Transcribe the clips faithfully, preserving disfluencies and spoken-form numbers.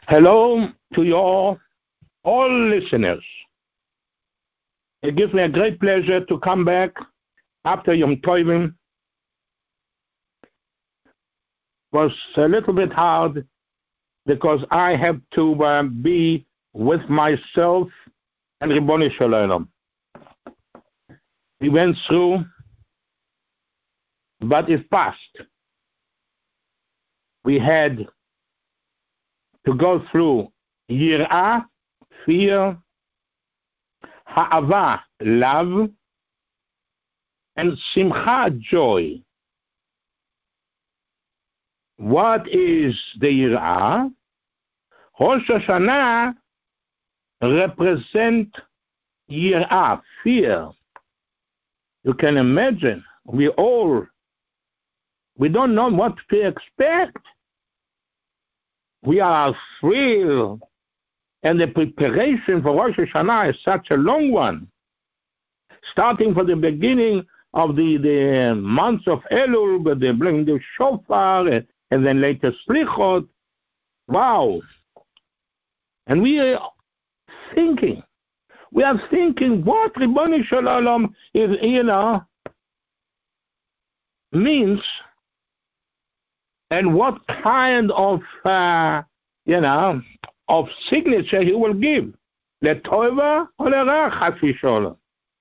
Hello to your all listeners. It gives me a great pleasure to come back after Yom Tovim. It was a little bit hard because I have to uh, be with myself and Ribboni Shalom. We went through, but it passed. We had to go through Yirah, fear, Ha'ava, love, and Simcha, joy. What is the Yirah? Rosh Hashanah represent Yirah, fear. You can imagine, we all, we don't know what to expect. We are thrilled, and the preparation for Rosh Hashanah is such a long one. Starting from the beginning of the, the months of Elul, but they bring the shofar, and, and then later Slichot. Wow. And we are thinking, we are thinking what Ribboni Shalom is, you know, means, and what kind of, uh, you know, of signature he will give. Letova or lerach, chas v'sholom.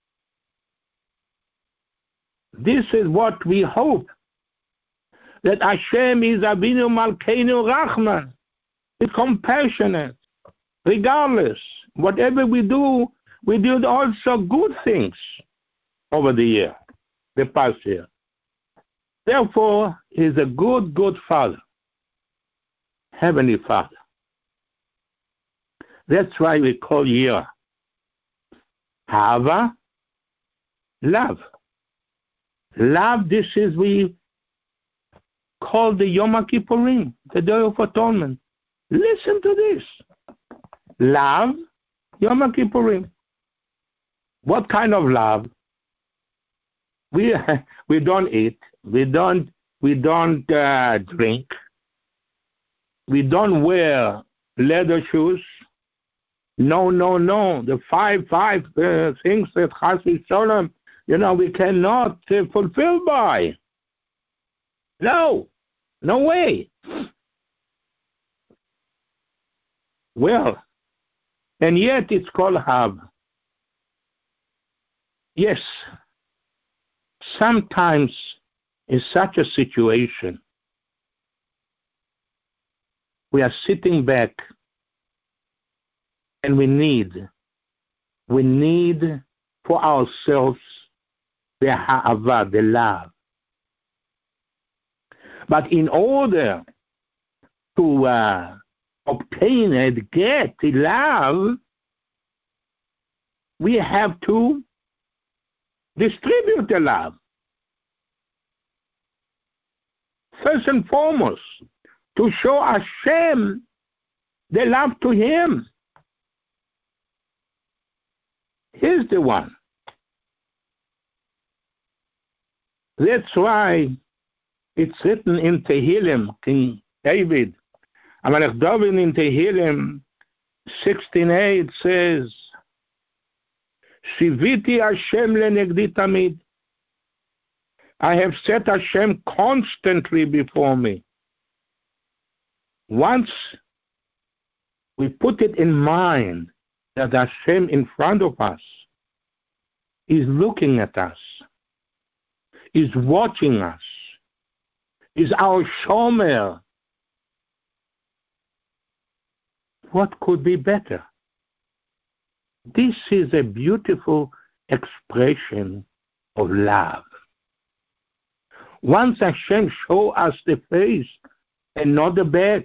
This is what we hope, that Hashem is Avinu Malkeinu Rachman, is compassionate, regardless. Whatever we do, we did also good things over the year, the past year. Therefore, he is a good, good Father, Heavenly Father. That's why we call Yirah Hava, love. Love, this is we call the Yom Kippurim, the Day of Atonement. Listen to this. Love, Yom Kippurim. What kind of love? We we don't eat. We don't we don't uh, drink. We don't wear leather shoes. No, no, no. The five five uh, things that chas v'sholom, you know, we cannot uh, fulfill by. No, no way. Well, and yet it's called Hav. Yes, sometimes in such a situation, we are sitting back and we need, we need for ourselves the ha'ava, the love. But in order to uh, obtain and get the love, we have to distribute the love. First and foremost, to show Hashem the love to Him. He's the one. That's why it's written in Tehillim, King David, Amalek David in Tehillim sixteen eight says, Shiviti Hashem lenegdi tamid. I have set Hashem constantly before me. Once we put it in mind that Hashem in front of us is looking at us, is watching us, is our shomer, what could be better? This is a beautiful expression of love. Once Hashem show us the face and not the back,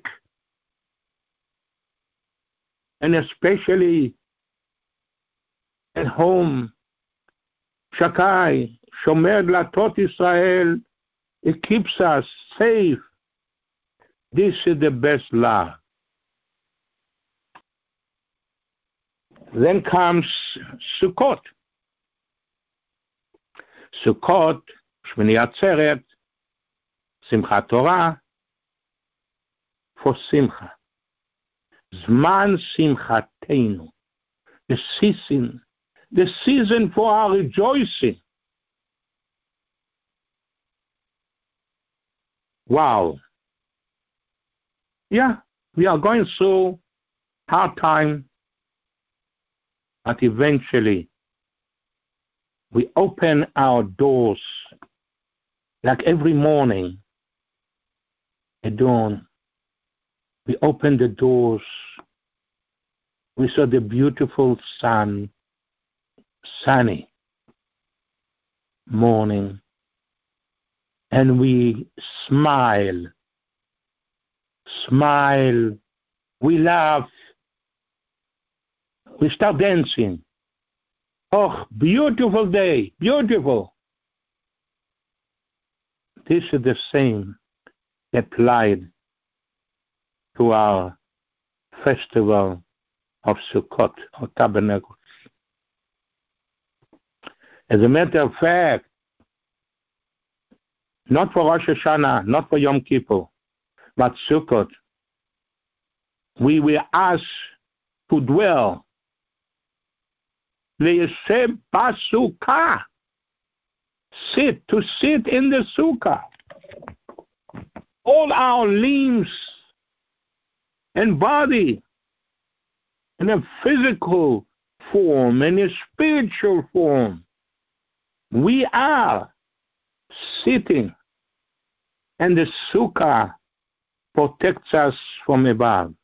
and especially at home, Shakai, Shomer Dlatot Israel, it keeps us safe. This is the best love. Then comes Sukkot. Sukkot, Shmini Atzeret, Simchat Torah, for Simcha. Zman Simchatenu, the season, the season for our rejoicing. Wow. Yeah, we are going through hard time, but eventually we open our doors like every morning at dawn. We open the doors. We saw the beautiful sun, sunny morning, and we smile, smile, we laugh, we start dancing. Oh, beautiful day, beautiful. This is the same applied to our festival of Sukkot, or Tabernacles. As a matter of fact, not for Rosh Hashanah, not for Yom Kippur, but Sukkot, we were asked to dwell, leyeshev basukkah, sit, to sit in the sukkah. All our limbs and body in a physical form, in a spiritual form, we are sitting, and the sukkah protects us from above.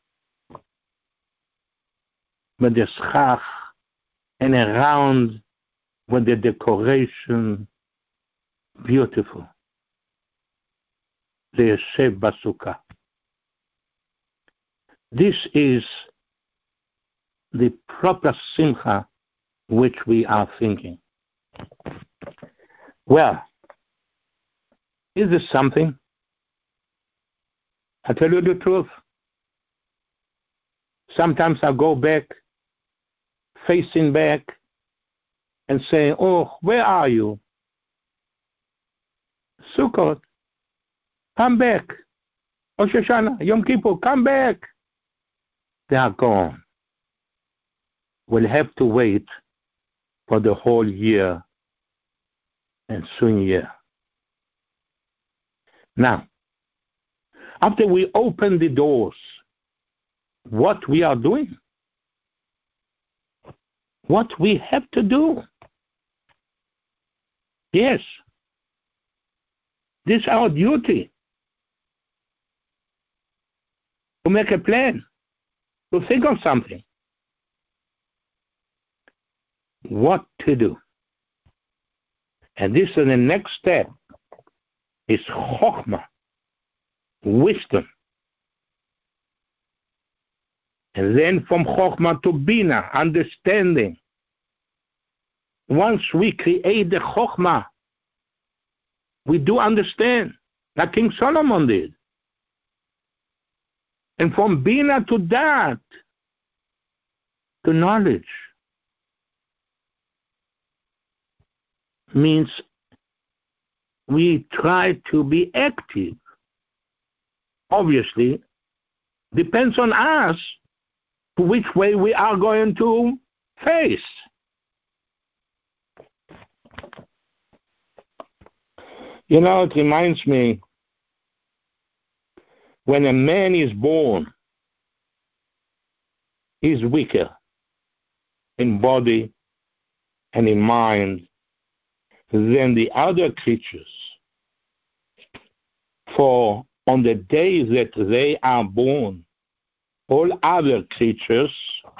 With the schach and around with the decoration, beautiful. The Yosef Basukkah. This is the proper simcha which we are thinking. Well, is this something? I tell you the truth. Sometimes I go back, facing back, and say, oh, where are you? Sukkot, come back. Rosh Hashanah, Yom Kippur, come back. They are gone. We'll have to wait for the whole year and soon year. Now, after we open the doors, what we are doing? What we have to do? Yes, this is our duty. To make a plan, to think of something. What to do? And this is the next step, is chokhmah, wisdom. And then from chokhmah to bina, understanding. Once we create the chokhmah, we do understand, like King Solomon did. And from bina to that, to knowledge, means we try to be active. Obviously, depends on us to which way we are going to face. You know, it reminds me, when a man is born, he's weaker in body and in mind than the other creatures. For on the day that they are born, all other creatures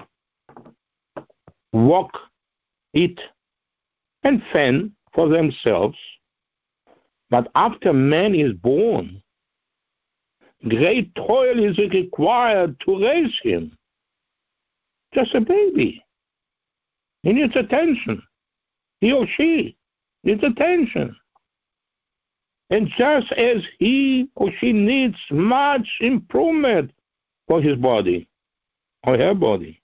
walk, eat, and fend for themselves. But after man is born, great toil is required to raise him. Just a baby. He needs attention. He or she needs attention. And just as he or she needs much improvement for his body or her body,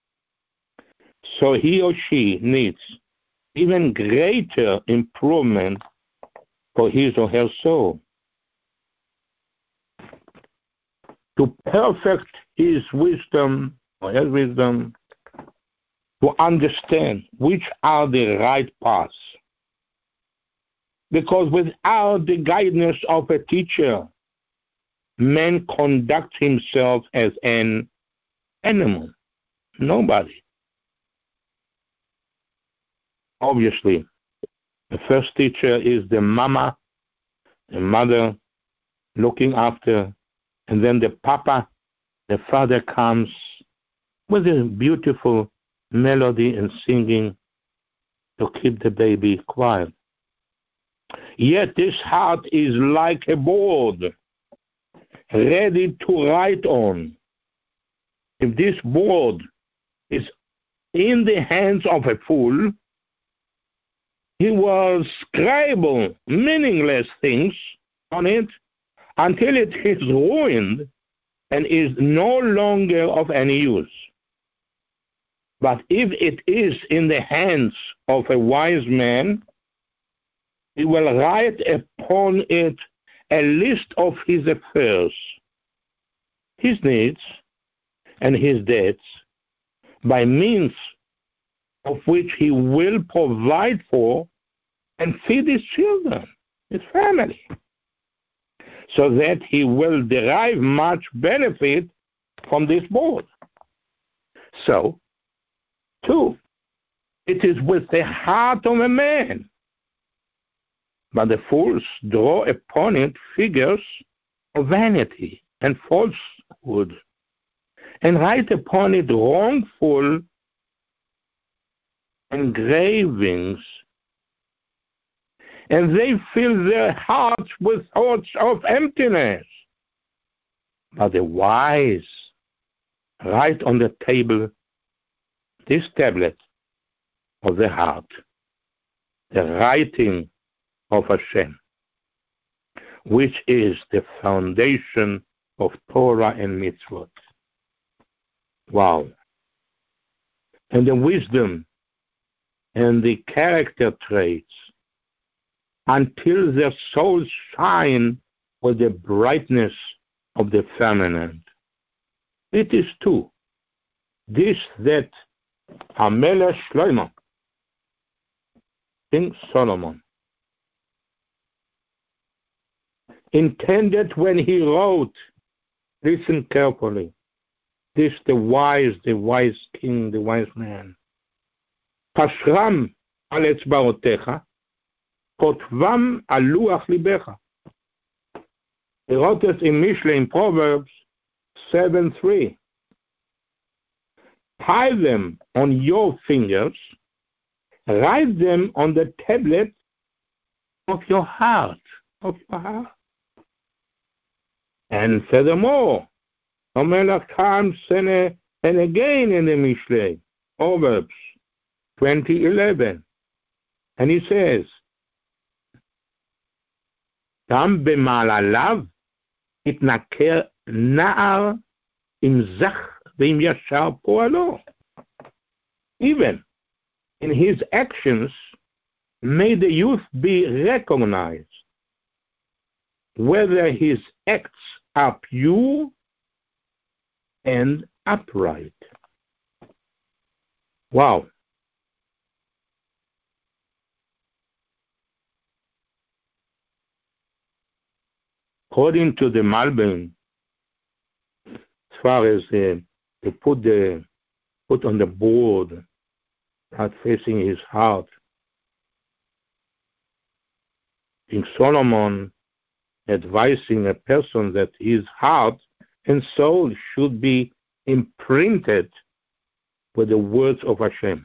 so he or she needs even greater improvement for his or her soul. to perfect his wisdom, or his wisdom, to understand which are the right paths. Because without the guidance of a teacher, man conducts himself as an animal. Nobody. Obviously, the first teacher is the mama, the mother looking after, and then the papa, the father comes with a beautiful melody and singing to keep the baby quiet. Yet this heart is like a board, ready to write on. If this board is in the hands of a fool, he will scribble meaningless things on it until it is ruined and is no longer of any use. But if it is in the hands of a wise man, he will write upon it a list of his affairs, his needs, and his debts, by means of which he will provide for and feed his children, his family, so that he will derive much benefit from this board. So, two, it is with the heart of a man, but the fools draw upon it figures of vanity and falsehood, and write upon it wrongful engravings, and they fill their hearts with thoughts of emptiness. But the wise write on the table this tablet of the heart, the writing of Hashem, which is the foundation of Torah and mitzvot. Wow. And the wisdom and the character traits, until their souls shine with the brightness of the firmament. It is too this that HaMelech Shlomo, King Solomon, intended when he wrote, listen carefully, this the wise, the wise king, the wise man. Hashram al etzbaotecha, kotvam al luach libecha. He wrote it in Mishle, in Proverbs seven three. Tie them on your fingers, write them on the tablet of your heart, of your heart. And furthermore, HaMelech comes and, uh, and again in the Mishle, Proverbs twenty eleven, and he says, גם במעלליו התנכר נער עם זך ועם ישר פועלו. Even in his actions, may the youth be recognized, whether his acts are pure and upright. Wow. According to the Malbim, as far as uh, they put the put on the board, not facing his heart, King Solomon advising a person that his heart and soul should be imprinted with the words of Hashem.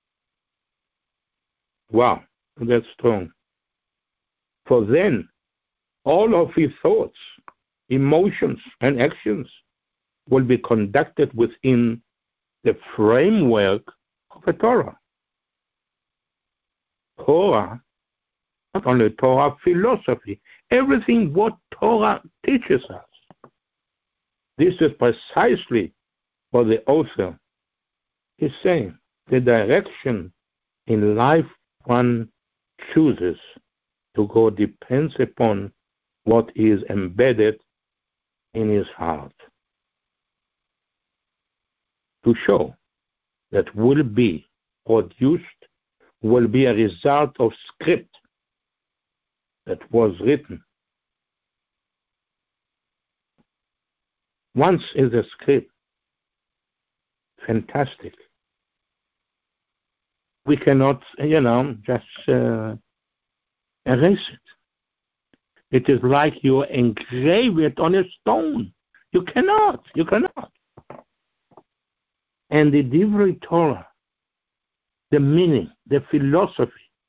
Wow, that's strong. For then, all of his thoughts, emotions, and actions will be conducted within the framework of a Torah. Torah, not only Torah philosophy, everything what Torah teaches us. This is precisely what the author is saying. The direction in life one chooses to go depends upon what is embedded in his heart. to show that will be produced will be a result of script that was written. Once is a script, fantastic. We cannot, you know, just uh, erase it. It is like you engrave it on a stone. You cannot, you cannot. And the Divrei Torah, the meaning, the philosophy,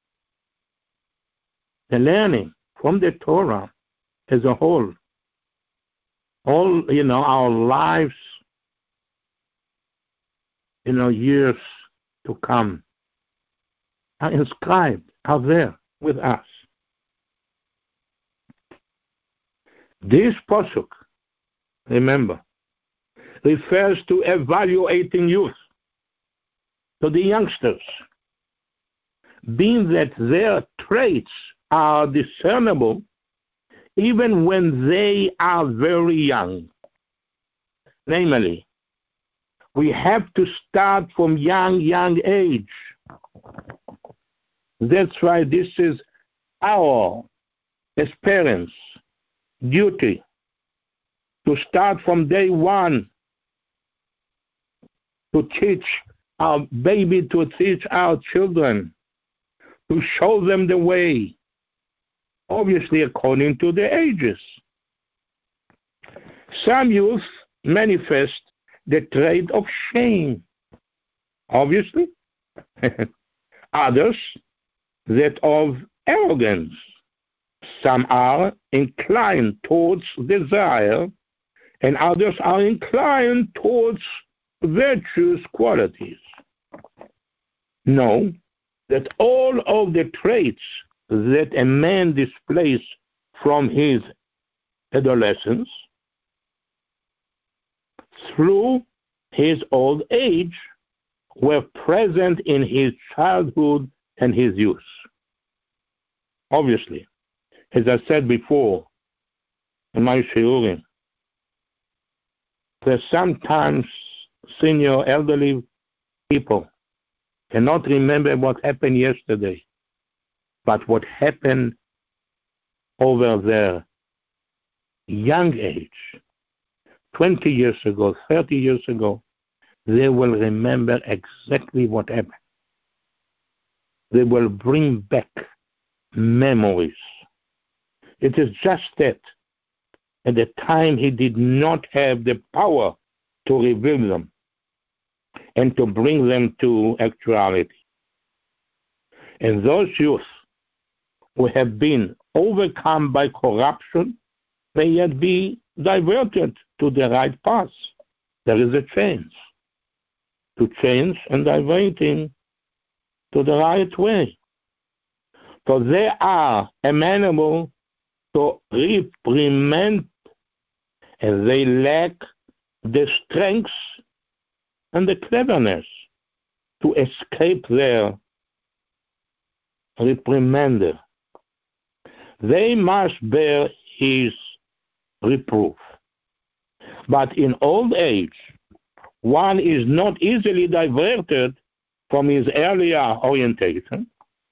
the learning from the Torah as a whole, all, you know, our lives, you know, years to come, are inscribed, are there with us. This pasuk, remember, refers to evaluating youth, to the youngsters, being that their traits are discernible even when they are very young. Namely, we have to start from young, young age. That's why this is our, as parents, duty to start from day one to teach our baby, to teach our children, to show them the way, obviously according to their ages. Some youth manifest the trait of shame, obviously. Others, that of arrogance. Some are inclined towards desire, and others are inclined towards virtuous qualities. Know that all of the traits that a man displays from his adolescence through his old age were present in his childhood and his youth. Obviously, as I said before in my shiurim, that sometimes senior elderly people cannot remember what happened yesterday, but what happened over their young age, twenty years ago, thirty years ago, they will remember exactly what happened. They will bring back memories. It is just that at the time he did not have the power to reveal them and to bring them to actuality. And those youth who have been overcome by corruption may yet be diverted to the right path. There is a change. To change and diverting to the right way. So they are amenable to reprimand, and they lack the strength and the cleverness to escape their reprimander. They must bear his reproof. But in old age, one is not easily diverted from his earlier orientation.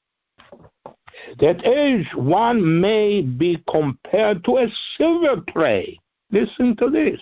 That age, one may be compared to a silver tray. Listen to this.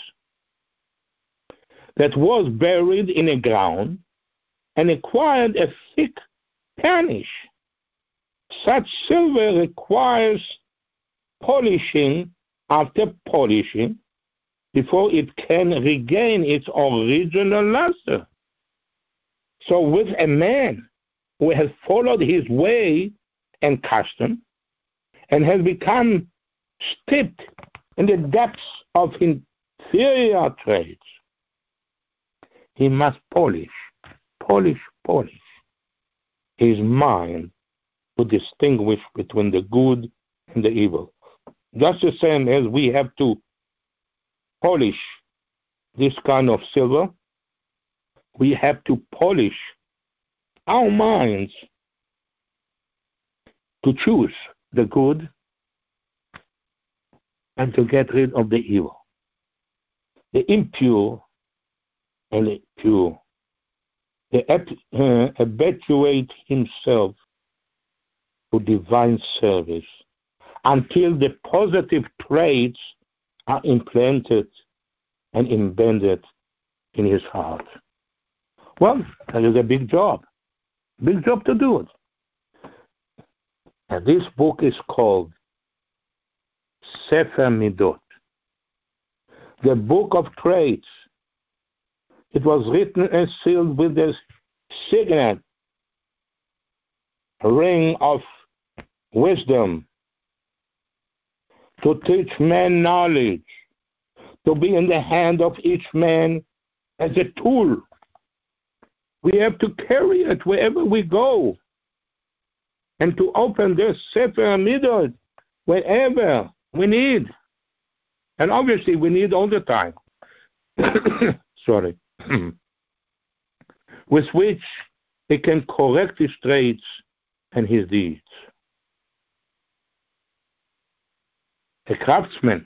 That was buried in a ground and acquired a thick tarnish. Such silver requires polishing after polishing before it can regain its original luster. So with a man who has followed his way and custom and has become steeped in the depths of inferior traits, he must polish, polish, polish his mind to distinguish between the good and the evil. Just the same as we have to polish this kind of silver, we have to polish our minds to choose the good and to get rid of the evil, the impure and the pure. He uh, habituate himself to divine service until the positive traits are implanted and embedded in his heart. Well, that is a big job. Big job to do it. And this book is called Sefer Midot, the book of traits. It was written and sealed with the signet ring of wisdom to teach man knowledge, to be in the hand of each man as a tool. We have to carry it wherever we go, and to open this Sefer Midot whenever we need. And obviously we need all the time. Sorry. With which he can correct his traits and his deeds. A craftsman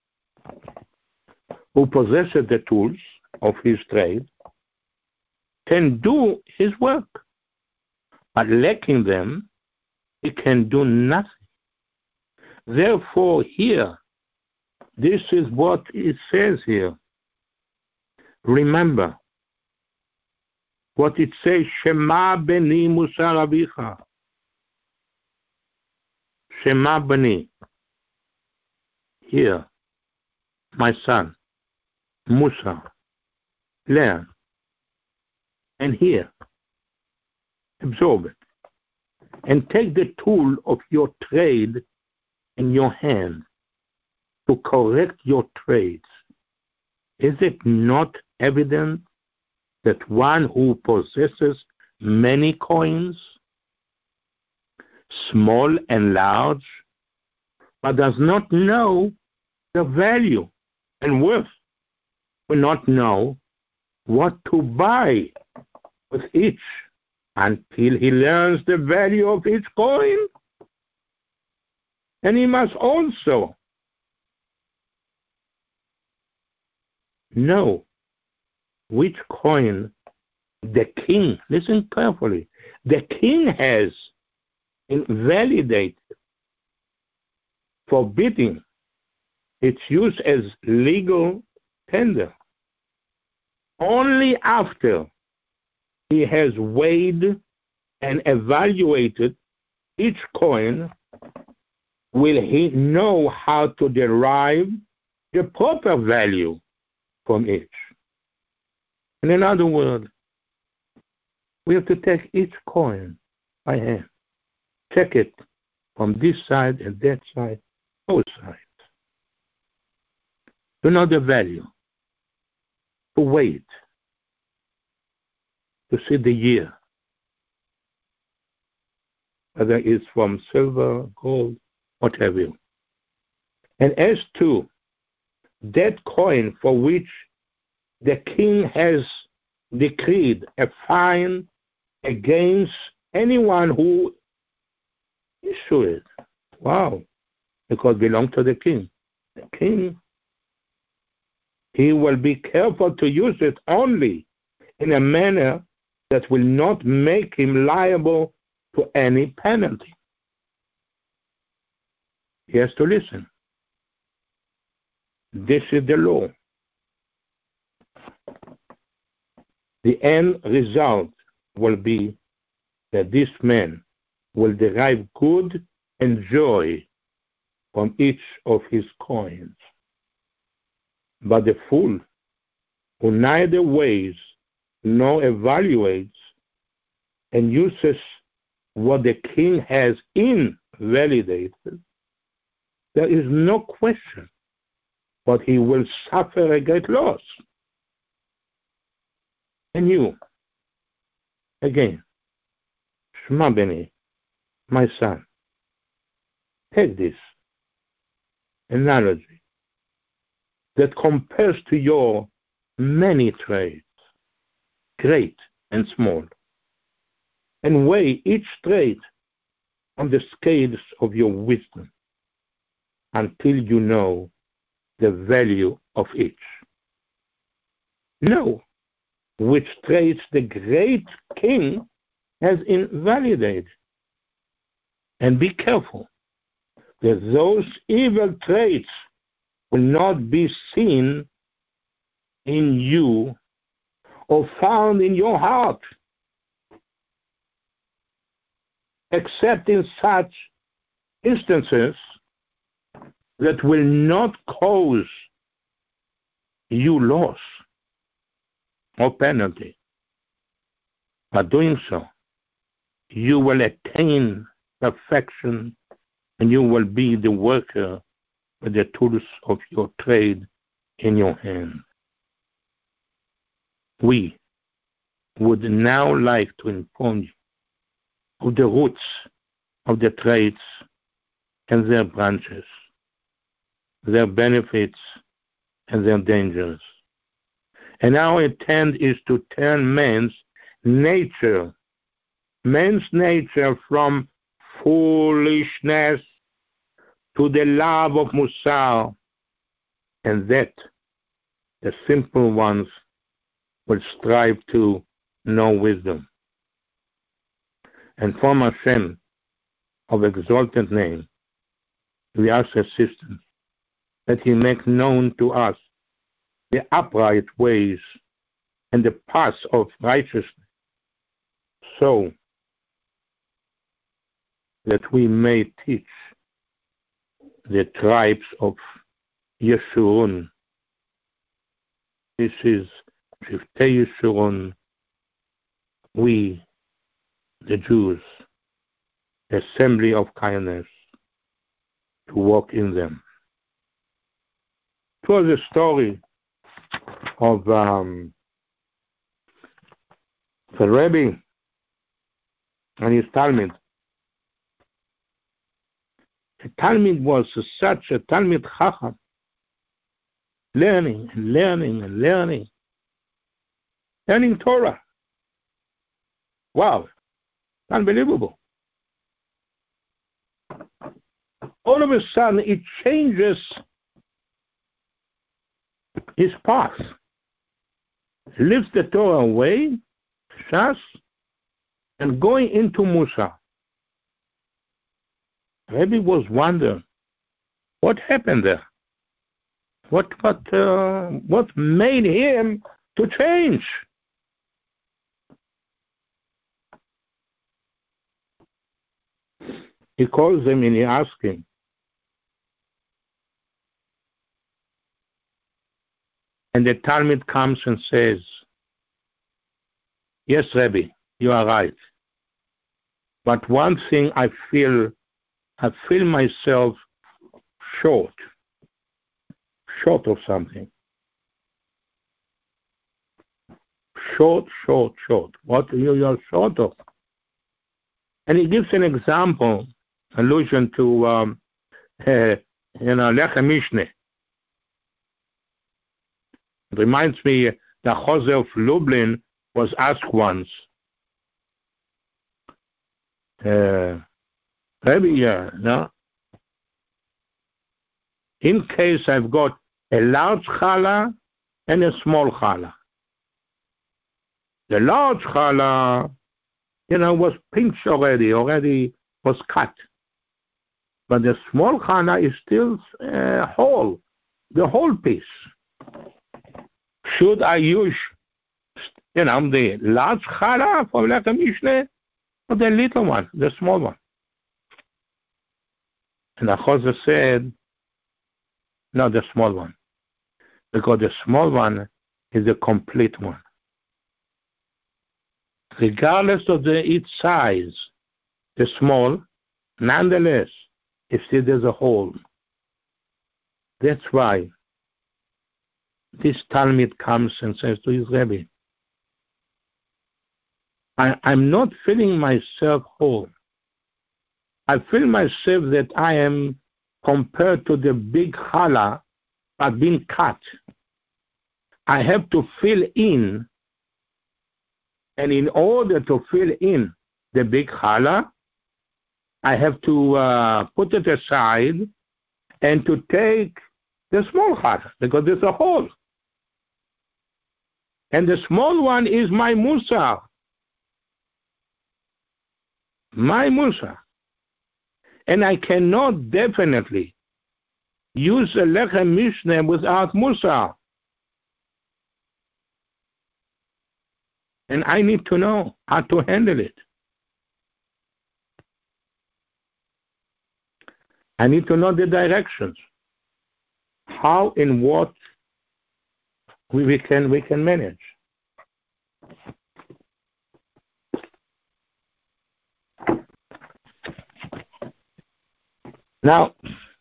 who possesses the tools of his trade can do his work, but lacking them, he can do nothing. Therefore, here, this is what it says here. Remember what it says, Shema beni musar avicha. Shema beni. Here, my son, Musa, learn. And here, absorb it. And take the tool of your trade in your hand to correct your trades. Is it not evident that one who possesses many coins, small and large, but does not know the value and worth, will not know what to buy with each until he learns the value of each coin? And he must also know which coin the king, listen carefully, the king has invalidated, forbidding its use as legal tender. Only after he has weighed and evaluated each coin will he know how to derive the proper value from each. In another word, we have to take each coin by hand, check it from this side and that side, both sides, to know the value, to weigh it, to see the year, whether it's from silver, gold, what have you. And as to that coin for which the king has decreed a fine against anyone who issue it. Wow, because it belongs to the king. The king, he will be careful to use it only in a manner that will not make him liable to any penalty. He has to listen. This is the law. The end result will be that this man will derive good and joy from each of his coins. But the fool, who neither weighs nor evaluates and uses what the king has invalidated, there is no question but he will suffer a great loss. And you, again, Shema beni, my son, take this analogy that compares to your many trades, great and small, and weigh each trade on the scales of your wisdom until you know the value of each. Know which traits the great king has invalidated. And be careful that those evil traits will not be seen in you or found in your heart, except in such instances that will not cause you loss or penalty. By doing so, you will attain perfection and you will be the worker with the tools of your trade in your hand. We would now like to inform you of the roots of the trades and their branches, their benefits and their dangers. And our intent is to turn man's nature, man's nature from foolishness to the love of Musar, and that the simple ones will strive to know wisdom. And from Hashem of exalted name, we ask assistance that he make known to us the upright ways and the paths of righteousness, so that we may teach the tribes of Yeshurun. This is Shiftei Yeshurun, we, the Jews, the assembly of kindness, to walk in them. It was a story of um, the Rebbe and his Talmud. The Talmud was such a Talmud Chacham, learning and learning and learning, learning Torah. Wow, unbelievable. All of a sudden, it changes his path. Leaves the Torah away, Shas, and going into Musa. Rebbe was wondering, what happened there? What what uh, what made him to change? He calls them and he asks him, and the Talmud comes and says, yes, Rebbe, you are right. But one thing I feel, I feel myself short, short of something. Short, short, short. What are you are short of? And he gives an example, allusion to, um, uh, you know, Lechem Mishneh. It reminds me that Jose of Lublin was asked once, uh, maybe, uh, no? In case I've got a large challah and a small challah. The large challah, you know, was pinched already, already was cut. But the small challah is still uh, whole, the whole piece. Should I use, you know, the large challah for Lechem Mishneh or the little one, the small one? And Achozah said, no, the small one. Because the small one is the complete one. Regardless of the, its size, the small, nonetheless, is still as a whole. That's why this Talmud comes and says to his Rebbe, I, I'm not feeling myself whole. I feel myself that I am compared to the big challah, but being cut. I have to fill in, and in order to fill in the big challah, I have to uh, put it aside and to take the small challah, because there's a hole. And the small one is my Musar. My Musar. And I cannot definitely use a Lechem Mishneh without Musar. And I need to know how to handle it. I need to know the directions. How and what we, we can we can manage. Now,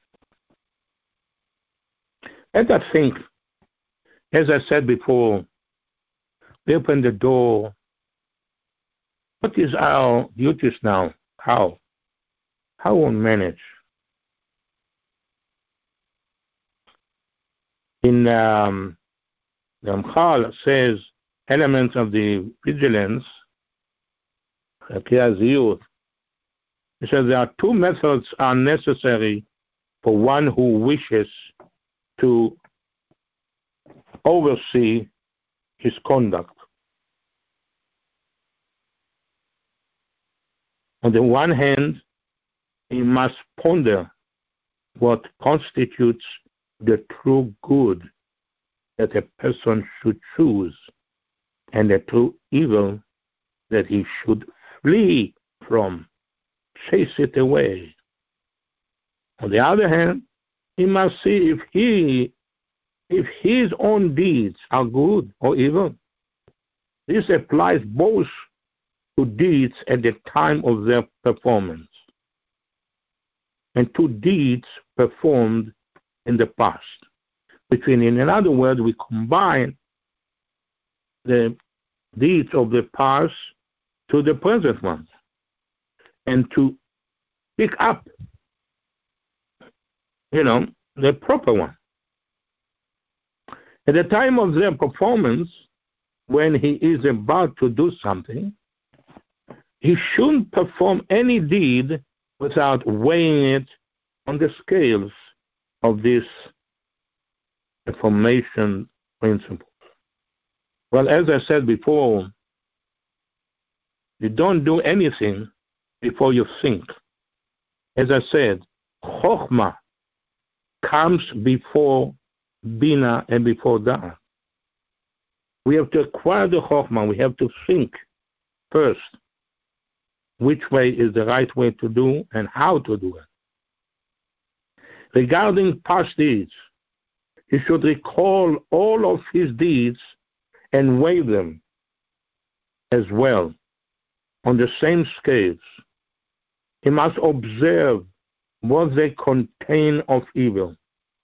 let us think, as I said before, we open the door. What is our duties now? How? How will we manage? In um, the Ramchal says elements of the vigilance, he says there are two methods are necessary for one who wishes to oversee his conduct. On the one hand, he must ponder what constitutes the true good that a person should choose and the true evil that he should flee from, chase it away. On the other hand, he must see if he, if his own deeds are good or evil. This applies both to deeds at the time of their performance and to deeds performed in the past. Between, in other words, we combine the deeds of the past to the present ones and to pick up, you know, the proper one. At the time of their performance, when he is about to do something, he shouldn't perform any deed without weighing it on the scales of this formation principle. Well, as I said before, you don't do anything before you think. As I said, Chokhmah comes before Bina and before Da'at. We have to acquire the Chokhmah. We have to think first which way is the right way to do and how to do it. Regarding past deeds, he should recall all of his deeds and weigh them as well on the same scales. He must observe what they contain of evil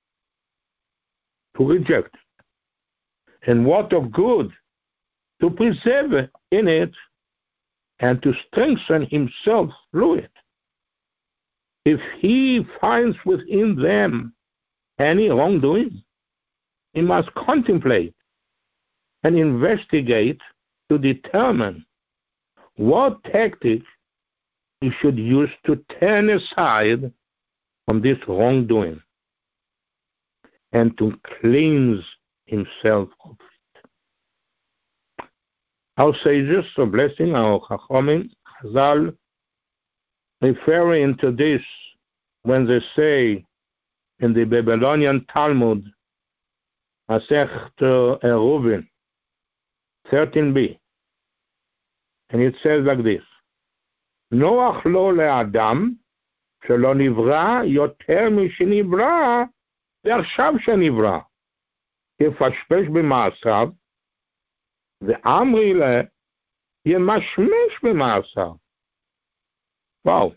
to reject, and what of good to preserve in it and to strengthen himself through it. If he finds within them any wrongdoing, he must contemplate and investigate to determine what tactic he should use to turn aside from this wrongdoing and to cleanse himself of it. Our sages, so blessing our Chachamim, Chazal, referring to this when they say in the Babylonian Talmud, Masechet Eruvin, thirteen b, and it says like this: נוח לו לאדם שלא נברא יותר משנברא ועכשיו שנברא, יפשפש במעשיו, ואמרי לה ימשמש במעשיו. Wow.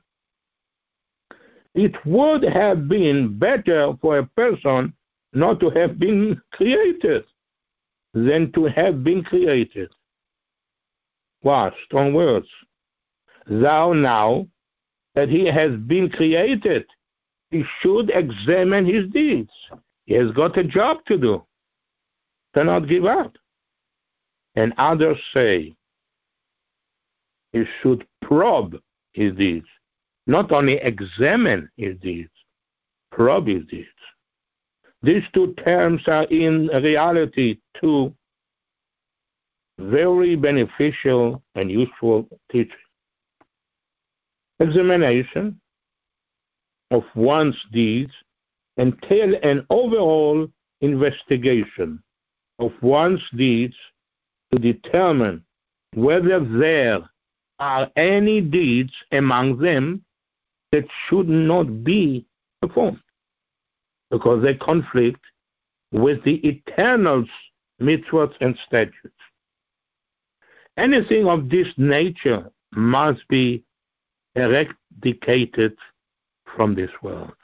It would have been better for a person not to have been created than to have been created. Wow, strong words. Thou now that he has been created, he should examine his deeds. He has got a job to do. Do not give up. And others say he should probe his deeds. Not only examine his deeds, probe his deeds. These two terms are in reality two very beneficial and useful teaching. Examination of one's deeds entail an overall investigation of one's deeds to determine whether there are any deeds among them that should not be performed, because they conflict with the eternal mitzvot and statutes. Anything of this nature must be eradicated from this world.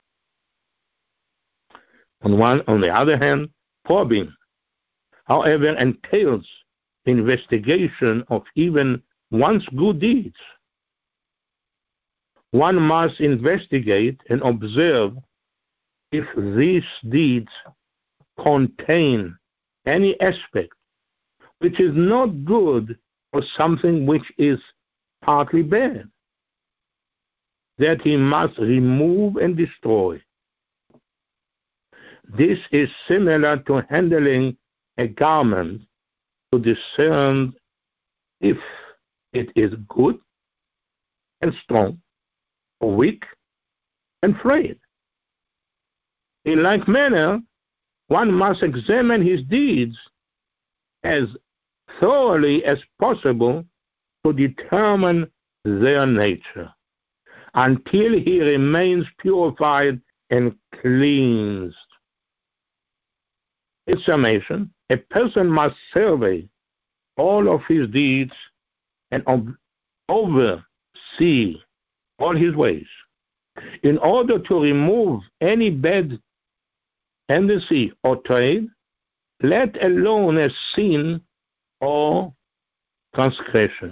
On one, on the other hand, probing, however, entails the investigation of even one's good deeds. One must investigate and observe if these deeds contain any aspect which is not good or something which is partly bad, that he must remove and destroy. This is similar to handling a garment to discern if it is good and strong, or weak and frayed. In like manner, one must examine his deeds as thoroughly as possible to determine their nature, until he remains purified and cleansed. In summation, a person must survey all of his deeds and ob- oversee all his ways, in order to remove any bad tendency or trade, let alone a sin or transgression.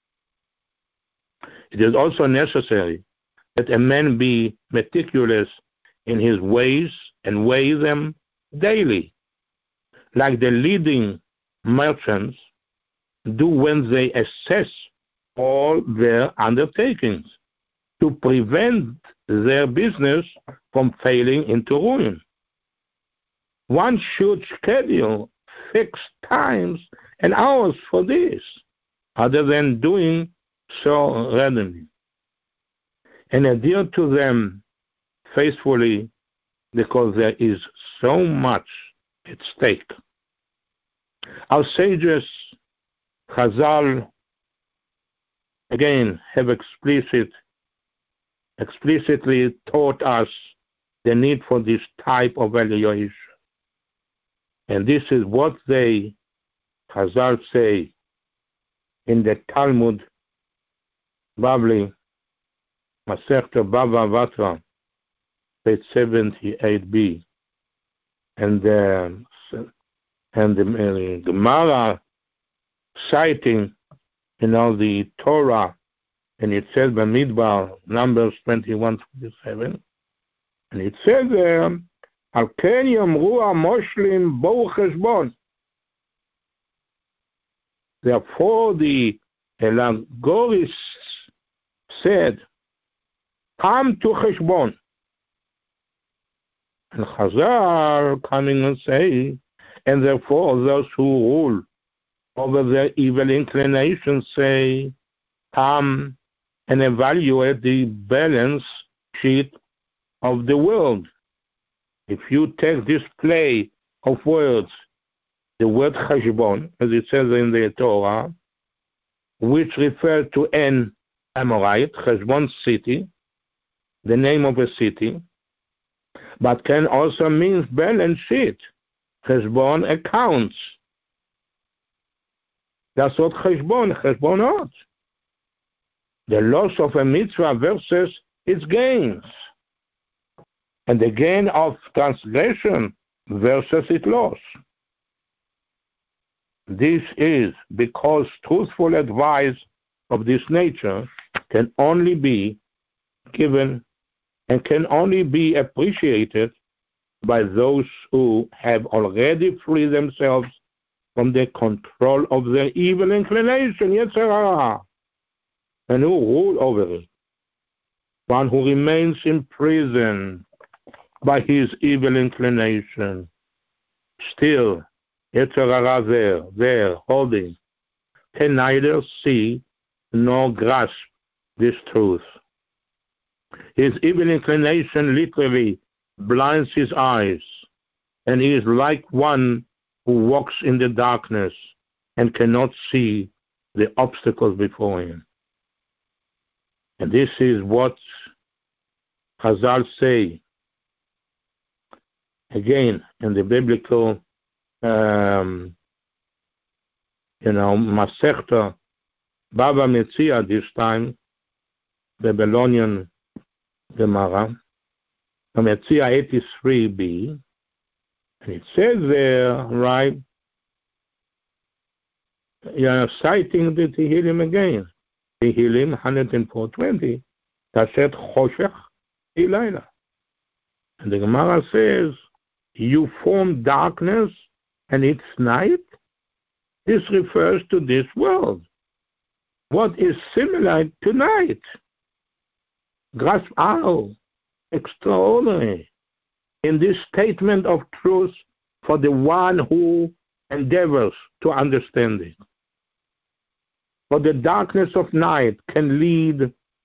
It is also necessary that a man be meticulous in his ways and weigh them daily, like the leading merchants do when they assess all their undertakings, to prevent their business from failing into ruin. One should schedule fixed times and hours for this, other than doing so randomly, and adhere to them faithfully, because there is so much at stake. Our sages, Chazal, again, have explicit explicitly taught us the need for this type of evaluation. And this is what they, Chazal, say in the Talmud Bavli, Masechta Bava Batra, page seventy-eight b. And the, and the uh, Gemara citing, you know, the Torah, and it says Bamidbar, Numbers twenty-one twenty-seven, and it says there, Al ken yomru hamoshlim bou cheshbon. Therefore the Elagorists said, come to cheshbon. And Chazal coming and say, and therefore those who rule over their evil inclinations say, come and evaluate the balance sheet of the world. If you take this play of words, the word cheshbon, as it says in the Torah, which refers to an Amorite, Cheshbon city, the name of a city, but can also mean balance sheet, Cheshbon accounts. That's what cheshbon, cheshbonot. The loss of a mitzvah versus its gains, and the gain of transgression versus its loss. This is because truthful advice of this nature can only be given and can only be appreciated by those who have already freed themselves from the control of their evil inclination, Yetzer Hara, and who rule over it. One who remains imprisoned by his evil inclination, still Yetzer Hara there, there, holding can neither see nor grasp this truth. His evil inclination literally blinds his eyes, and he is like one who walks in the darkness and cannot see the obstacles before him. And this is what Chazal say, again, in the biblical, um, you know, Masechta, Baba Metzia, this time, Babylonian Gemara, Metzia eighty-three b, and it says there, right, you are citing the Tehillim again. Tehillim one oh four twenty, Tashet Choshech Ilayla. And the Gemara says, you form darkness and it's night? This refers to this world. What is similar to night? Grasp how extraordinary in this statement of truth for the one who endeavors to understand it. For the darkness of night can lead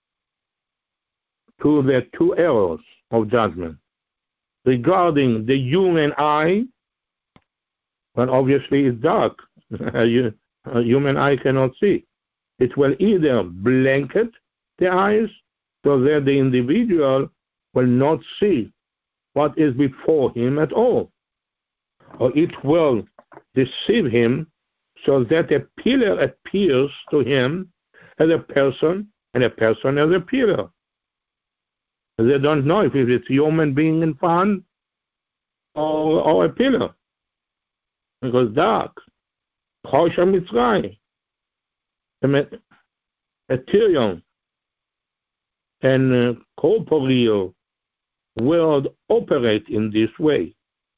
to the two errors of judgment. Regarding the human eye, well, obviously it's dark. a human eye cannot see. It will either blanket the eyes so that the individual will not see what is before him at all, or it will deceive him so that a pillar appears to him as a person and a person as a pillar. They don't know if it's a human being in front or, or a pillar, because dark. Chosha Mitzrayim, the material and uh, corporeal world operate in this way.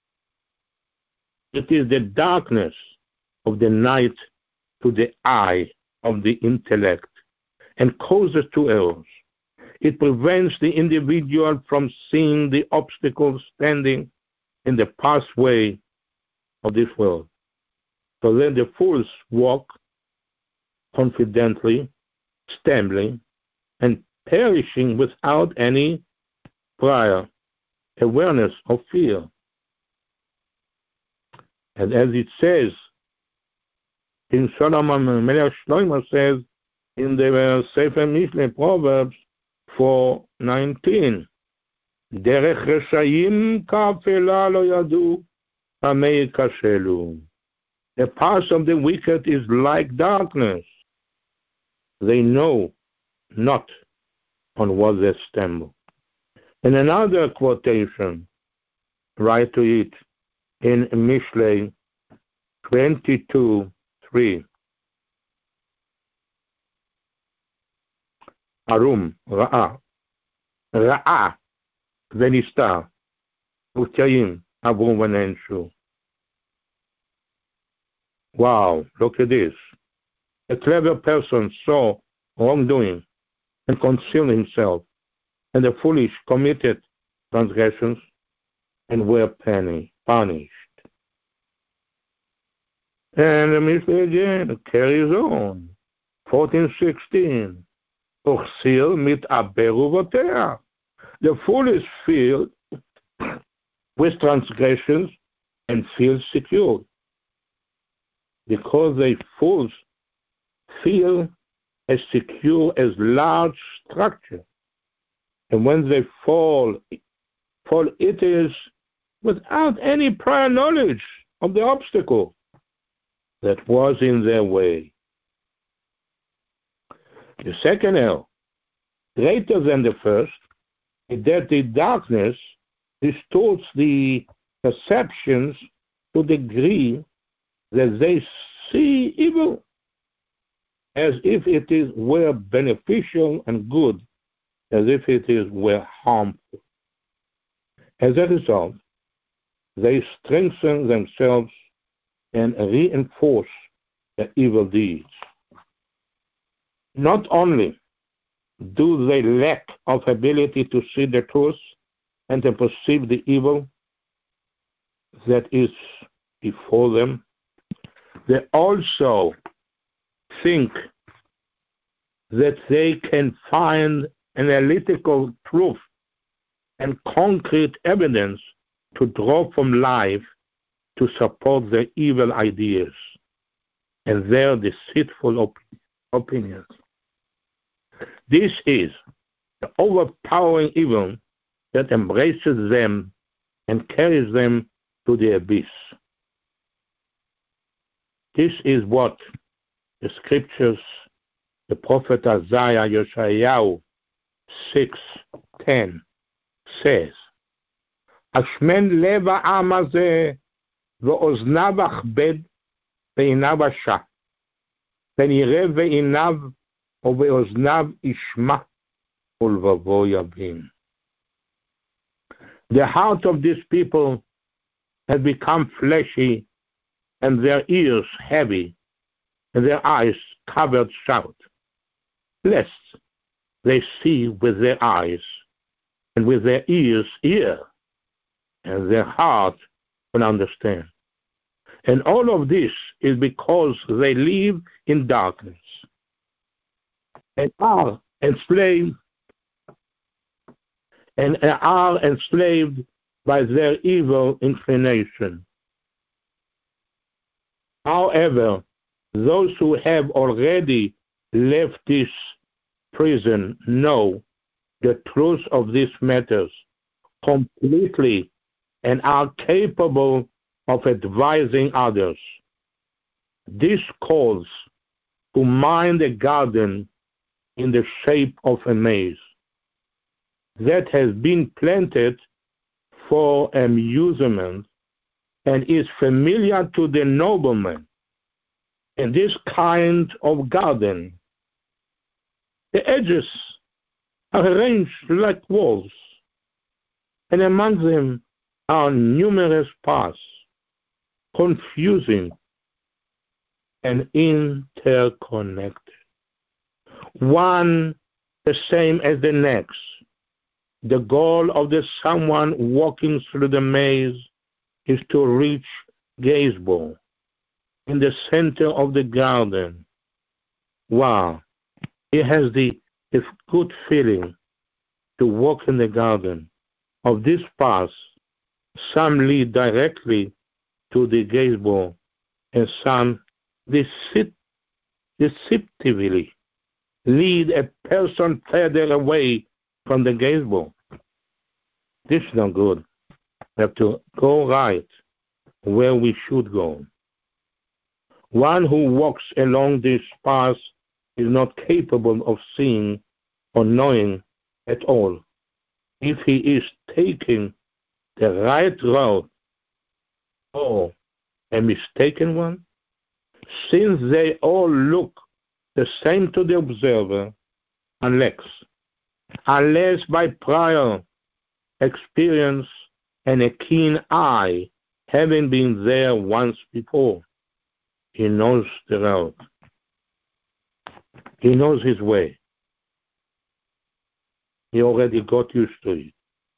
It is the darkness of the night to the eye of the intellect and causes two errors. It prevents the individual from seeing the obstacles standing in the pathway of this world. So then the fools walk confidently, stumbling, and perishing without any prior awareness of fear. And as it says, in Solomon Melech Shlomo says in the Sefer Mishle Proverbs four nineteen, Derech Reshayim ka'afela lo yadu, hamei kashelu. The path of the wicked is like darkness. They know not on what they stumble. And another quotation, right to it, in Mishlei twenty-two three. Arum, Ra'a, Ra'a, Venistar, Utayim, Avrum Vanenshu. Wow, look at this. A clever person saw wrongdoing and concealed himself, and the foolish committed transgressions and were punished. And the mystery again carries on. fourteen sixteen. Uchsil mit aberuvotea. The foolish feel with transgressions and feel secure, because they fools feel as secure as large structure, and when they fall, fall it is without any prior knowledge of the obstacle that was in their way. The second error, greater than the first, is that the darkness distorts the perceptions to the degree that they see evil as if it is were beneficial and good, as if it is were harmful. As a result, they strengthen themselves and reinforce their evil deeds. Not only do they lack of ability to see the truth and to perceive the evil that is before them, they also think that they can find analytical proof and concrete evidence to draw from life to support their evil ideas and their deceitful op- opinions. This is the overpowering evil that embraces them and carries them to the abyss. This is what the scriptures, the prophet Isaiah, Yeshayahu six ten says, Ashmen lev העם הזה ואוזניו אכבד ועיניו אשע, פן יראה ועיניו ובאוזניו ישמע ולבבו יבין. The heart of these people has become fleshy and their ears heavy and their eyes covered shut, lest they see with their eyes and with their ears hear, and their heart will understand. And all of this is because they live in darkness and are enslaved and are enslaved by their evil inclination. However, those who have already left this prison know the truth of these matters completely and are capable of advising others. This calls to mind a garden in the shape of a maze that has been planted for amusement and is familiar to the nobleman. In this kind of garden, the edges are arranged like walls, and among them are numerous paths, confusing and interconnected, one the same as the next. The goal of the someone walking through the maze is to reach Gazebo in the center of the garden. Wow, he has the this good feeling to walk in the garden. Of this path, some lead directly to the Gazebo, and some deceit- deceptively lead a person further away from the Gazebo. This is not good. We have to go right where we should go. One who walks along this path is not capable of seeing or knowing at all if he is taking the right route or a mistaken one, since they all look the same to the observer, unless, unless by prior experience and a keen eye, having been there once before, he knows the route. He knows his way. He already got used to it.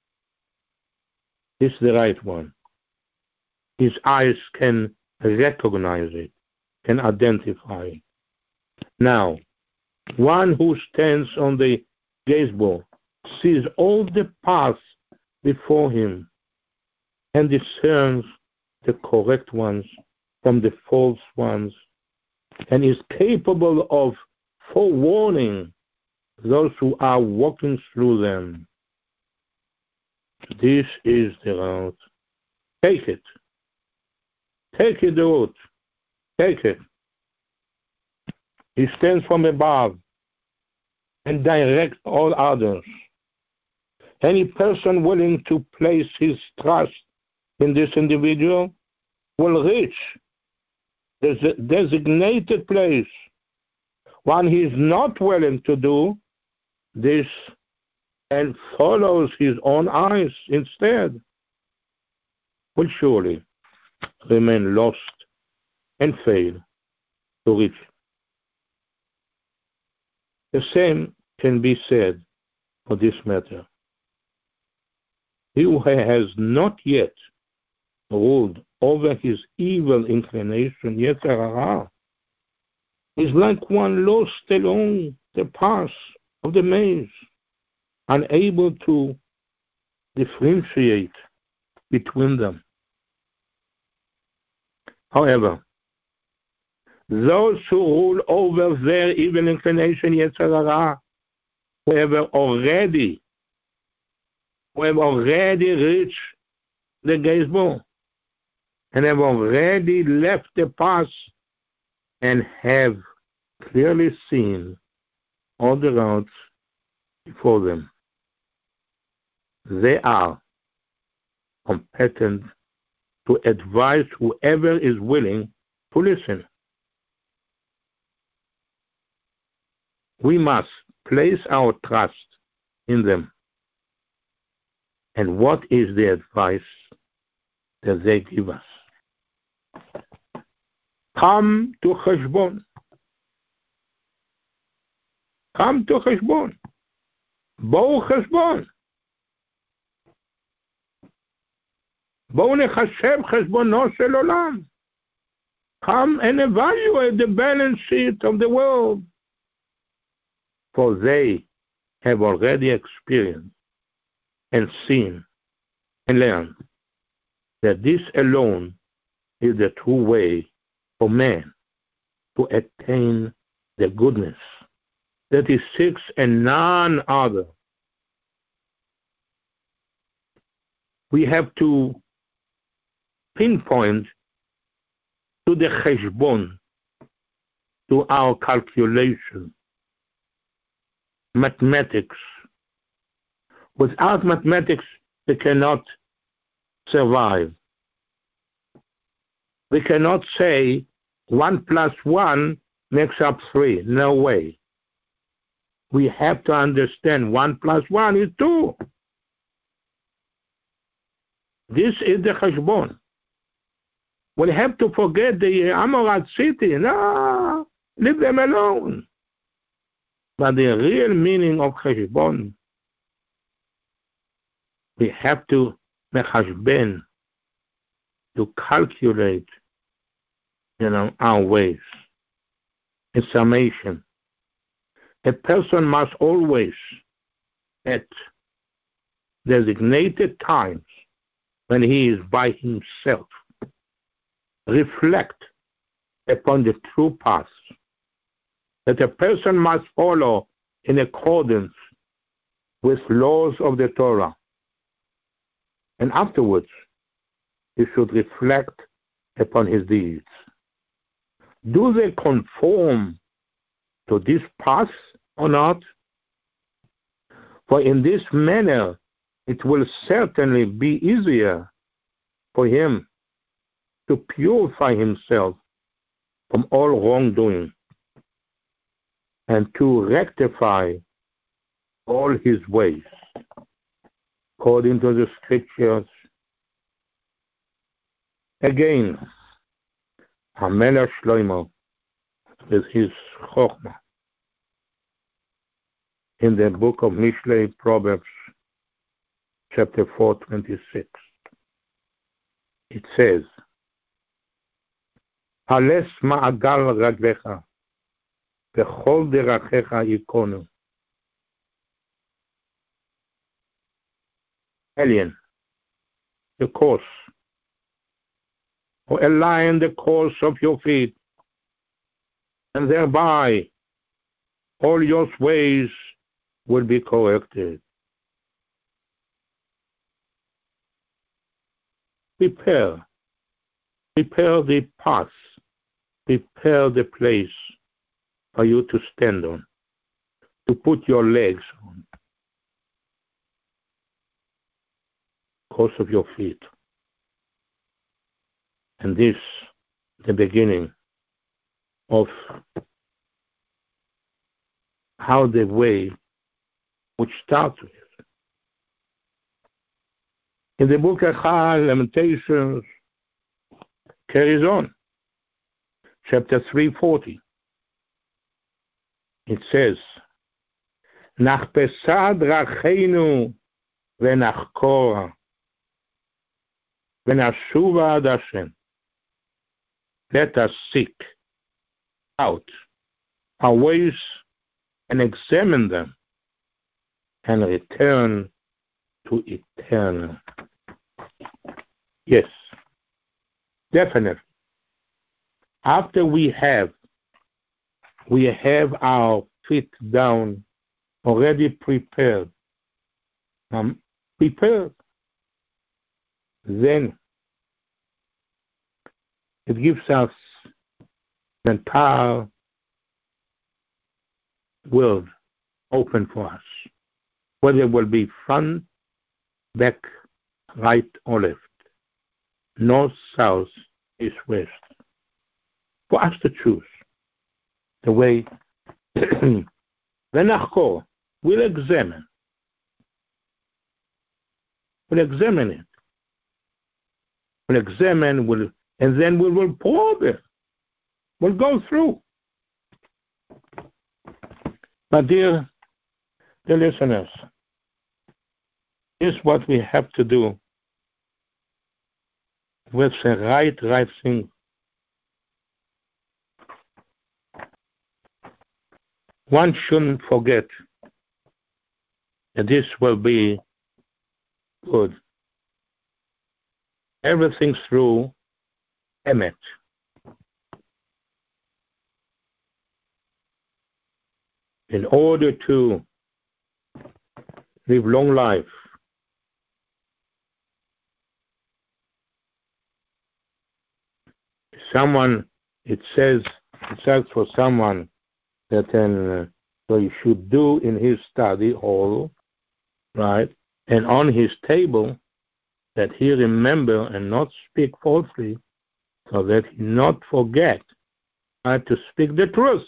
It's the right one. His eyes can recognize it, can identify it. Now, one who stands on the Gazebo sees all the paths before him and discerns the correct ones from the false ones, and is capable of forewarning those who are walking through them. This is the route. Take it. Take it, the route. Take it. He stands from above and directs all others. Any person willing to place his trust in this individual will reach the designated place. One he is not willing to do this and follows his own eyes instead will surely remain lost and fail to reach. The same can be said for this matter. He who has not yet ruled over his evil inclination, Yetzer Hara, is like one lost along the path of the maze, unable to differentiate between them. However, those who rule over their evil inclination, Yetzer Hara, who have already, who have already reached the Gizmo, and have already left the path and have clearly seen all the routes before them. They are competent to advise whoever is willing to listen. We must place our trust in them. And what is the advice that they give us? Come to Cheshbon. Come to Cheshbon. בואו חשבון. בואו נחשב חשבונו של עולם. Come and evaluate the balance sheet of the world. For they have already experienced and seen and learned that this alone is the true way for man to attain the goodness that he seeks and none other. We have to pinpoint to the cheshbon, to our calculation, mathematics. Without mathematics, we cannot survive. We cannot say one plus one makes up three. No way. We have to understand one plus one is two. This is the cheshbon. We have to forget the Amorat city. No, leave them alone. But the real meaning of cheshbon, we have to mechashben, to calculate, you know, our ways. In summation, a person must always, at designated times, when he is by himself, reflect upon the true path that a person must follow in accordance with laws of the Torah. And afterwards, he should reflect upon his deeds. Do they conform to this path or not? For in this manner, it will certainly be easier for him to purify himself from all wrongdoing and to rectify all his ways according to the scriptures. Again, HaMelech Shlomo with his Chochmah in the book of Mishlei, Proverbs, chapter four, twenty-six. It says, Hales ma'agal raglecha, v'chol derachecha yikonu. Alien, the course, or align the course of your feet, and thereby all your ways will be corrected. Prepare, prepare the path, prepare the place for you to stand on, to put your legs on, course of your feet. And this, the beginning of how the way which starts with. In the book of Lamentations, carries on, chapter three forty. It says, Nachpesad rachenu v'nachkora v'nashuva ad Hashem. Let us seek out our ways and examine them and return to eternal. Yes, definitely. After we have, we have our feet down, already prepared, um, prepared, then it gives us the entire world open for us, whether it will be front, back, right, or left, north, south, east, west, for us to choose the way. Venachkor, we'll examine. We'll examine it. We'll examine, we'll, and then we will probe it. We'll go through. But dear, dear listeners, here's what we have to do with the right, right thing. One shouldn't forget that this will be good. Everything through Emet. In order to live long life, someone, it says, it says for someone that then uh, he should do in his study hall, right, and on his table, that he remember and not speak falsely, so that he not forget how to speak the truth.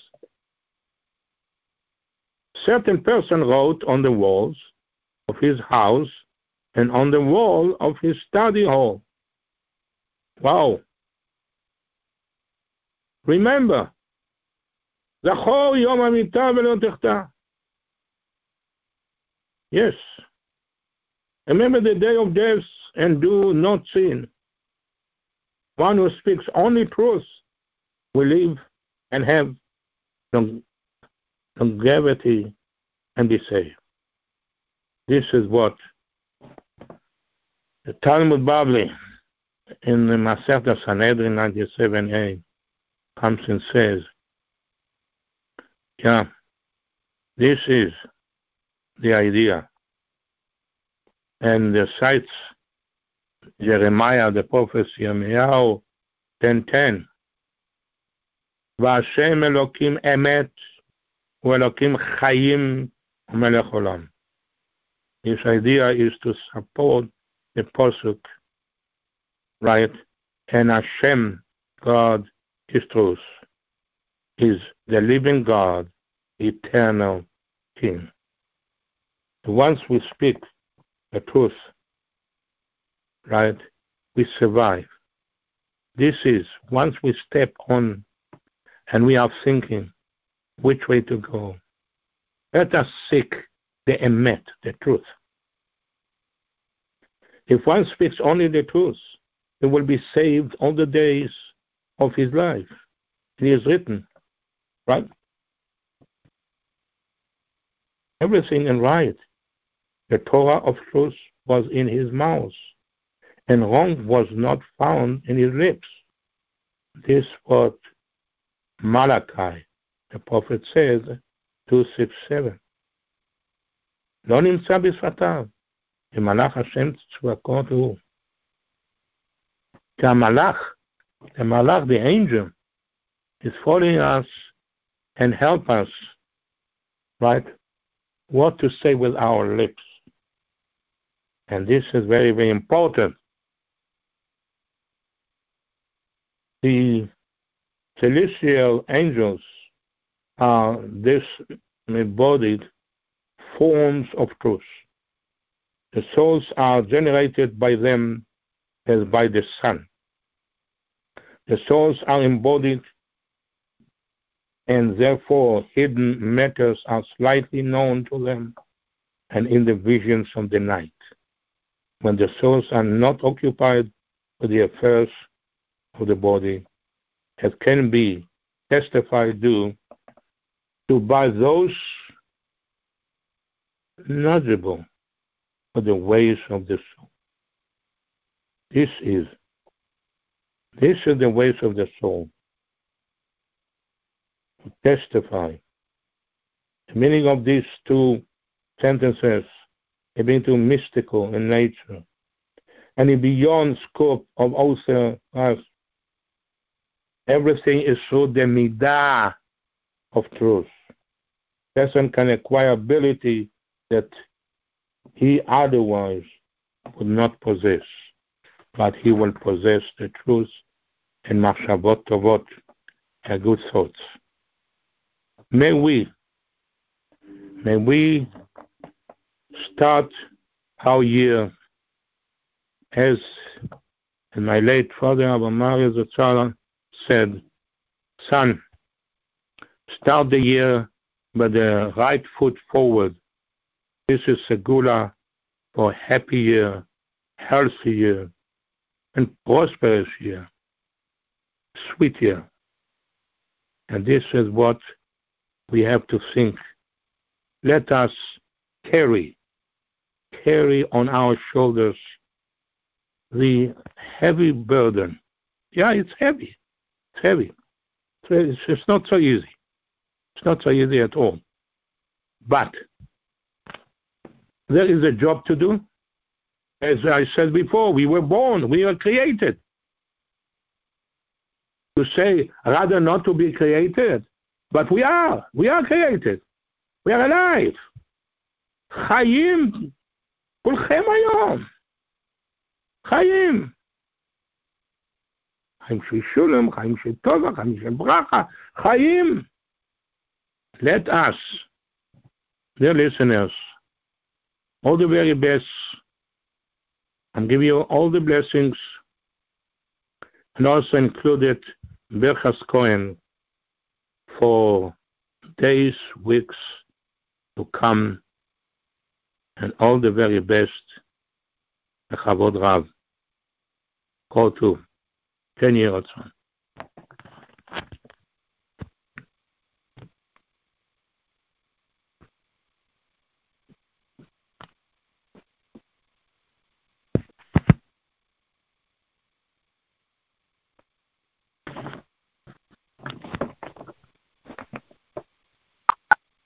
Certain person wrote on the walls of his house and on the wall of his study hall. Wow. Remember, Zachor Yom HaMitah V'lo Techta. Yes. Remember the day of death and do not sin. One who speaks only truth will live and have longevity and be saved. This is what the Talmud Bavli in the Masechta Sanhedrin ninety-seven a comes and says, yeah, this is the idea. And the cites Jeremiah, the prophet Yirmiyahu ten ten. V'Hashem Elokim Emet u'Elokim Chayim u'Melech Olam. This idea is to support the Pasuk, right? And Hashem, God, is truth, is the living God, eternal King. Once we speak the truth, right, we survive. This is, once we step on and we are thinking which way to go, let us seek the emet, the truth. If one speaks only the truth, he will be saved all the days of his life. It is written, right? Everything in right. The Torah of truth was in his mouth, and wrong was not found in his lips. This is what Malachi, the prophet, says, two six seven. לא נמצא בשפתיו, ומלאך השם צבאות הוא. כי המלאך, the malach, the angel, is following us and help us, right, what to say with our lips. And this is very, very important. The celestial angels are disembodied forms of truth. The souls are generated by them as by the sun. The souls are embodied, and therefore hidden matters are slightly known to them and in the visions of the night, when the souls are not occupied with the affairs of the body, as can be testified due to buy those knowledgeable of the ways of the soul. This is, this is the ways of the soul. To testify. The meaning of these two sentences is being too mystical in nature and is beyond scope of also us. Everything is through the midah of truth. Person can acquire ability that he otherwise would not possess, but he will possess the truth and machshavot tovot, and good thoughts. May we, may we start our year as my late father, Abba Maria Zatzala, said, son, start the year with the right foot forward. This is segula for a happy year, healthy year, and prosperous year, sweet year. And this is what we have to think. Let us carry, carry on our shoulders the heavy burden. Yeah, it's heavy. It's heavy. It's, it's not so easy. It's not so easy at all. But there is a job to do. As I said before, we were born, we were created. To say, rather not to be created, but we are. We are created. We are alive. חיים. כולכם היום. חיים. חיים של שולם, חיים של טובה, חיים של ברכה. חיים. Let us, dear listeners, all the very best, and give you all the blessings, and also included Berchas Cohen for days, weeks to come, and all the very best. Bechavod Rav. Call to ten years on.